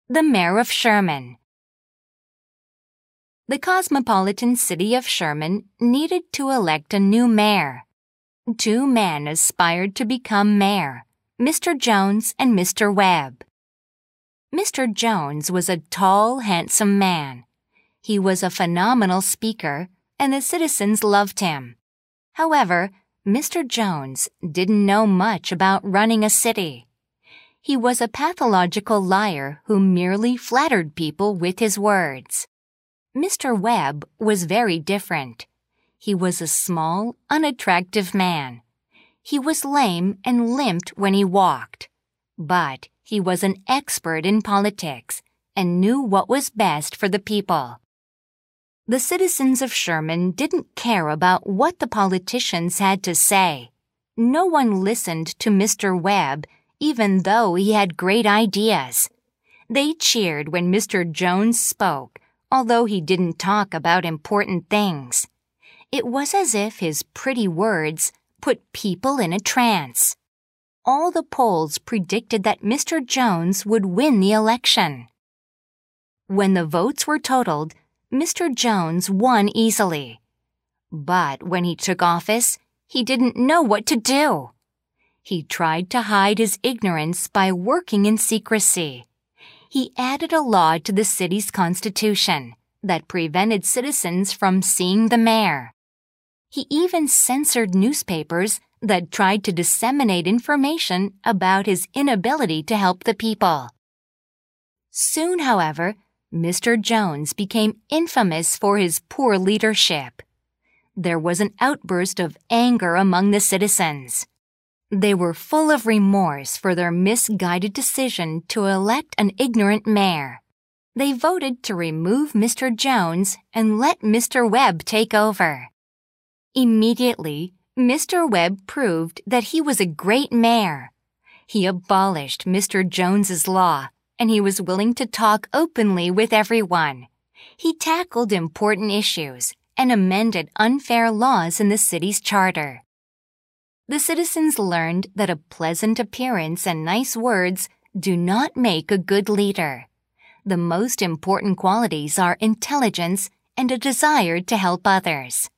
The Mayor of Sherman. The cosmopolitan city of Sherman needed to elect a new mayor. Two men aspired to become mayor, Mr. Jones and Mr. Webb. Mr. Jones was a tall, handsome man. He was a phenomenal speaker, and the citizens loved him. However, Mr. Jones didn't know much about running a city. He was a pathological liar who merely flattered people with his words. Mr. Webb was very different. He was a small, unattractive man. He was lame and limped when he walked. But he was an expert in politics and knew what was best for the people. The citizens of Sherman didn't care about what the politicians had to say. No one listened to Mr. Webb, even though he had great ideas. They cheered when Mr. Jones spoke, although he didn't talk about important things. It was as if his pretty words put people in a trance. All the polls predicted that Mr. Jones would win the election. When the votes were totaled, Mr. Jones won easily. But when he took office, he didn't know what to do. He tried to hide his ignorance by working in secrecy. He added a law to the city's constitution that prevented citizens from seeing the mayor. He even censored newspapers that tried to disseminate information about his inability to help the people. Soon, however, Mr. Jones became infamous for his poor leadership. There was an outburst of anger among the citizens. They were full of remorse for their misguided decision to elect an ignorant mayor. They voted to remove Mr. Jones and let Mr. Webb take over. Immediately, Mr. Webb proved that he was a great mayor. He abolished Mr. Jones's law, and he was willing to talk openly with everyone. He tackled important issues and amended unfair laws in the city's charter. The citizens learned that a pleasant appearance and nice words do not make a good leader. The most important qualities are intelligence and a desire to help others.